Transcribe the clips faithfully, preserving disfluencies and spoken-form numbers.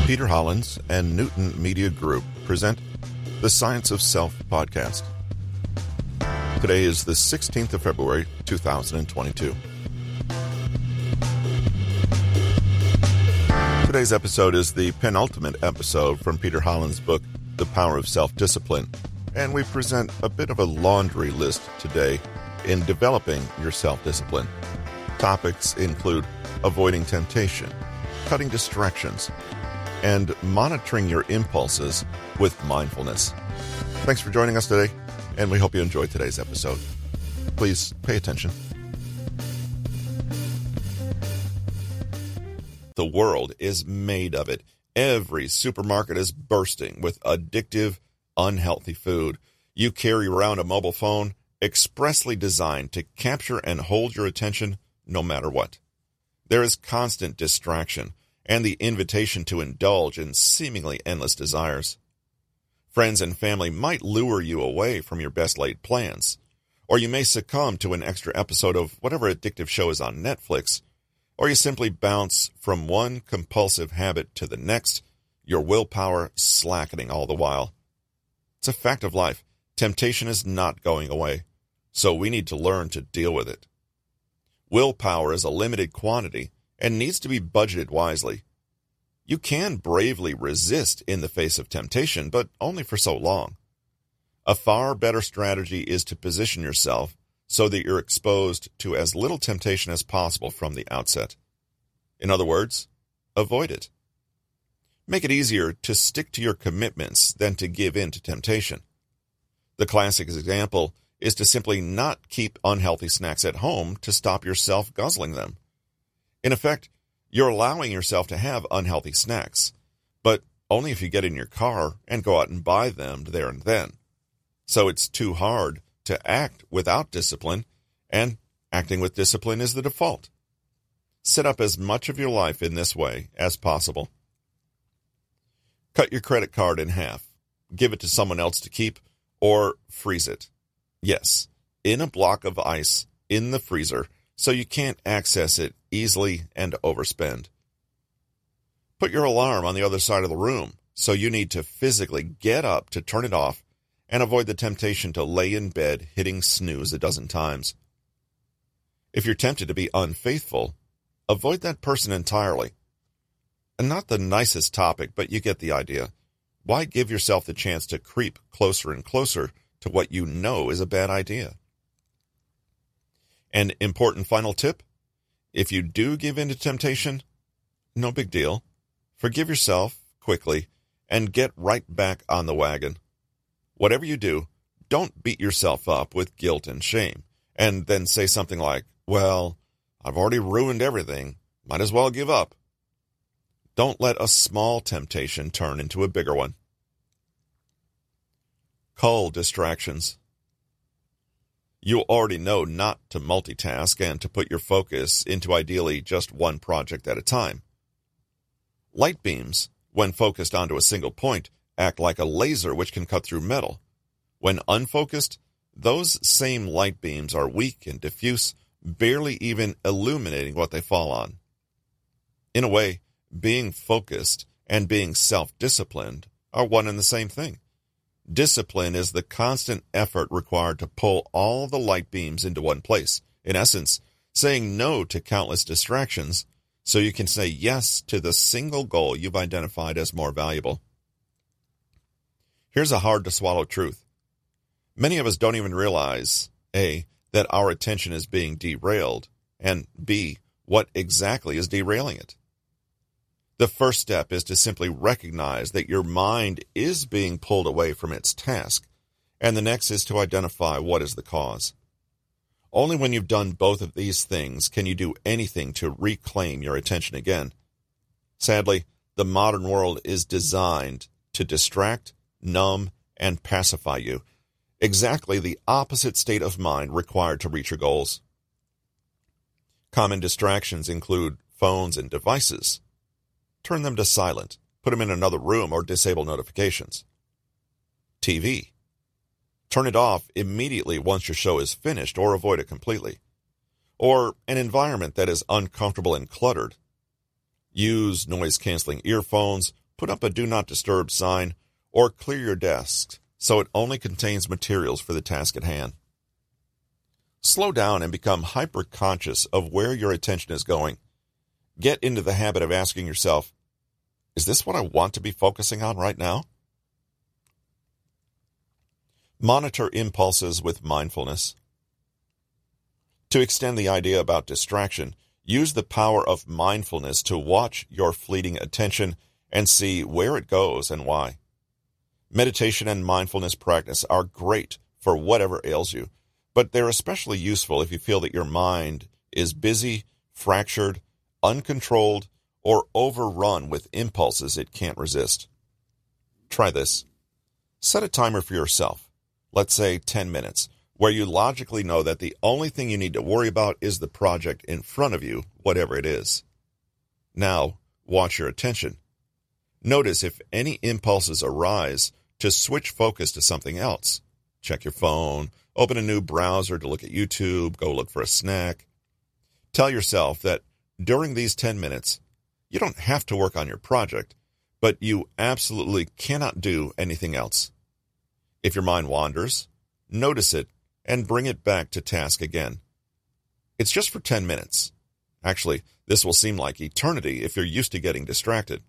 Peter Hollins and Newton Media Group present the Science of Self podcast. Today is the sixteenth of February, two thousand twenty-two. Today's episode is the penultimate episode from Peter Hollins' book, The Power of Self-Discipline, and we present a bit of a laundry list today in developing your self-discipline. Topics include avoiding temptation, cutting distractions, and monitoring your impulses with mindfulness. Thanks for joining us today, and we hope you enjoyed today's episode. Please pay attention. The world is made of it. Every supermarket is bursting with addictive, unhealthy food. You carry around a mobile phone expressly designed to capture and hold your attention no matter what. There is constant distraction and the invitation to indulge in seemingly endless desires. Friends and family might lure you away from your best-laid plans, or you may succumb to an extra episode of whatever addictive show is on Netflix, or you simply bounce from one compulsive habit to the next, your willpower slackening all the while. It's a fact of life. Temptation is not going away, so we need to learn to deal with it. Willpower is a limited quantity and needs to be budgeted wisely. You can bravely resist in the face of temptation, but only for so long. A far better strategy is to position yourself so that you're exposed to as little temptation as possible from the outset. In other words, avoid it. Make it easier to stick to your commitments than to give in to temptation. The classic example is to simply not keep unhealthy snacks at home to stop yourself guzzling them. In effect, you're allowing yourself to have unhealthy snacks, but only if you get in your car and go out and buy them there and then. So it's too hard to act without discipline, and acting with discipline is the default. Set up as much of your life in this way as possible. Cut your credit card in half, give it to someone else to keep, or freeze it. Yes, in a block of ice in the freezer so you can't access it easily and overspend. Put your alarm on the other side of the room so you need to physically get up to turn it off and avoid the temptation to lay in bed hitting snooze a dozen times. If you're tempted to be unfaithful, avoid that person entirely. And not the nicest topic, but you get the idea. Why give yourself the chance to creep closer and closer to what you know is a bad idea? An important final tip: if you do give in to temptation, no big deal. Forgive yourself quickly and get right back on the wagon. Whatever you do, don't beat yourself up with guilt and shame, and then say something like, well, I've already ruined everything, might as well give up. Don't let a small temptation turn into a bigger one. Cull distractions. You already know not to multitask and to put your focus into ideally just one project at a time. Light beams, when focused onto a single point, act like a laser which can cut through metal. When unfocused, those same light beams are weak and diffuse, barely even illuminating what they fall on. In a way, being focused and being self-disciplined are one and the same thing. Discipline is the constant effort required to pull all the light beams into one place. In essence, saying no to countless distractions so you can say yes to the single goal you've identified as more valuable. Here's a hard-to-swallow truth. Many of us don't even realize, A, that our attention is being derailed, and B, what exactly is derailing it. The first step is to simply recognize that your mind is being pulled away from its task, and the next is to identify what is the cause. Only when you've done both of these things can you do anything to reclaim your attention again. Sadly, the modern world is designed to distract, numb, and pacify you, exactly the opposite state of mind required to reach your goals. Common distractions include phones and devices. Turn them to silent, put them in another room, or disable notifications. T V. Turn it off immediately once your show is finished, or avoid it completely. Or an environment that is uncomfortable and cluttered. Use noise-canceling earphones put up a do not disturb sign, or clear your desk so it only contains materials for the task at hand. Slow down and become hyper-conscious of where your attention is going. Get into the habit of asking yourself, is this what I want to be focusing on right now? Monitor impulses with mindfulness. To extend the idea about distraction, use the power of mindfulness to watch your fleeting attention and see where it goes and why. Meditation and mindfulness practice are great for whatever ails you, but they're especially useful if you feel that your mind is busy, fractured, uncontrolled, or overrun with impulses it can't resist. Try this. Set a timer for yourself, let's say ten minutes, where you logically know that the only thing you need to worry about is the project in front of you, whatever it is. Now, watch your attention. Notice if any impulses arise to switch focus to something else. Check your phone, open a new browser to look at YouTube, go look for a snack. Tell yourself that during these ten minutes, you don't have to work on your project, but you absolutely cannot do anything else. If your mind wanders, notice it and bring it back to task again. It's just for ten minutes. Actually, this will seem like eternity if you're used to getting distracted.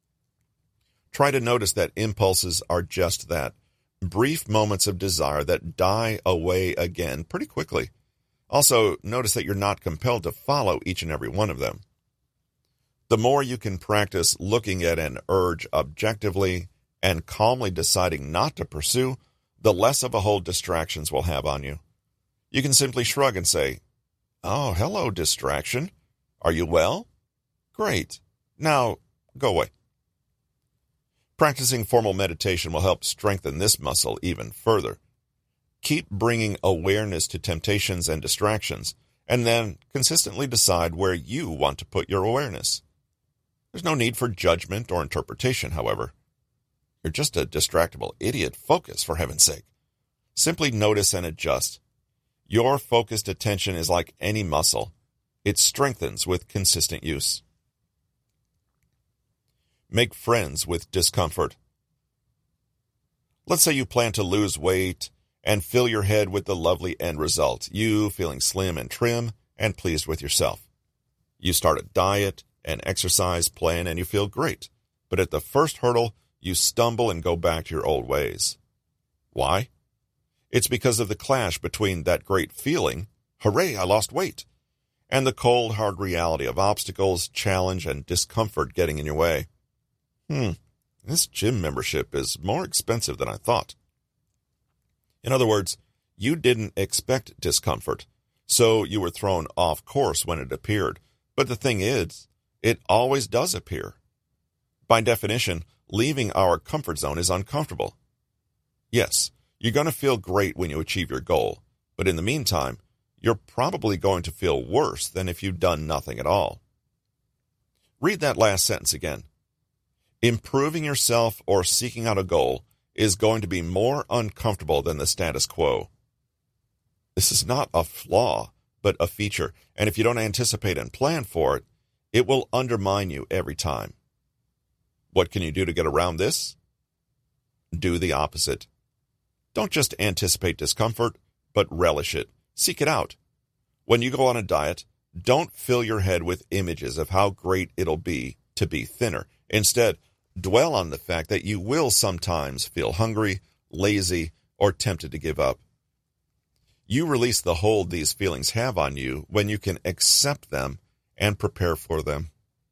Try to notice that impulses are just that, brief moments of desire that die away again pretty quickly. Also, notice that you're not compelled to follow each and every one of them. The more you can practice looking at an urge objectively and calmly deciding not to pursue, the less of a hold distractions will have on you. You can simply shrug and say, "Oh, hello, distraction. Are you well? Great. Now, go away." Practicing formal meditation will help strengthen this muscle even further. Keep bringing awareness to temptations and distractions, and then consistently decide where you want to put your awareness. There's no need for judgment or interpretation, however. You're just a distractible idiot. Focus, for heaven's sake. Simply notice and adjust. Your focused attention is like any muscle. It strengthens with consistent use. Make friends with discomfort. Let's say you plan to lose weight and fill your head with the lovely end result, you feeling slim and trim and pleased with yourself. You start a diet, an exercise plan, and you feel great. But at the first hurdle, you stumble and go back to your old ways. Why? It's because of the clash between that great feeling, hooray, I lost weight, and the cold, hard reality of obstacles, challenge, and discomfort getting in your way. Hmm, this gym membership is more expensive than I thought. In other words, you didn't expect discomfort, so you were thrown off course when it appeared. But the thing is, it always does appear. By definition, leaving our comfort zone is uncomfortable. Yes, you're going to feel great when you achieve your goal, but in the meantime, you're probably going to feel worse than if you'd done nothing at all. Read that last sentence again. Improving yourself or seeking out a goal is going to be more uncomfortable than the status quo. This is not a flaw, but a feature, and if you don't anticipate and plan for it, it will undermine you every time. What can you do to get around this? Do the opposite. Don't just anticipate discomfort, but relish it. Seek it out. When you go on a diet, don't fill your head with images of how great it'll be to be thinner. Instead, dwell on the fact that you will sometimes feel hungry, lazy, or tempted to give up. You release the hold these feelings have on you when you can accept them and prepare for them.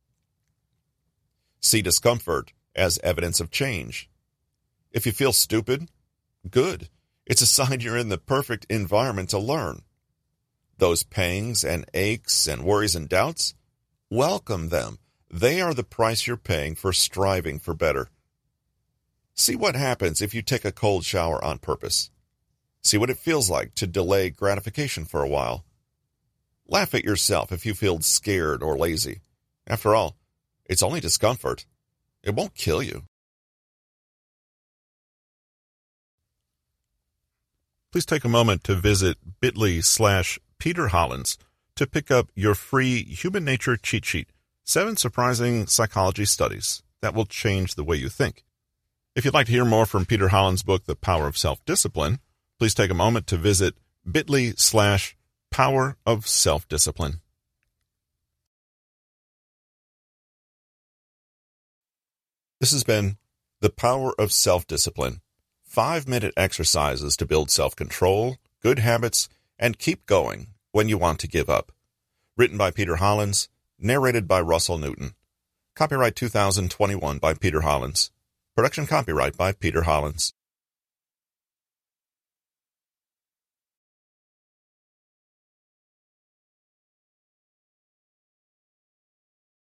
See discomfort as evidence of change. If you feel stupid, good. It's a sign you're in the perfect environment to learn. Those pangs and aches and worries and doubts, welcome them. They are the price you're paying for striving for better. See what happens if you take a cold shower on purpose. See what it feels like to delay gratification for a while. Laugh at yourself if you feel scared or lazy. After all, it's only discomfort. It won't kill you. Please take a moment to visit bit.ly slash Peter Hollins to pick up your free Human Nature cheat sheet, Seven Surprising Psychology Studies. that will change the way you think. If you'd like to hear more from Peter Holland's book, The Power of Self-Discipline, please take a moment to visit bit.ly slash power of self-discipline. This has been The Power of Self-Discipline, five-minute exercises to build self-control, good habits, and keep going when you want to give up. Written by Peter Hollands, narrated by Russell Newton. Copyright two thousand twenty-one by Peter Hollands. Production copyright by Peter Hollands.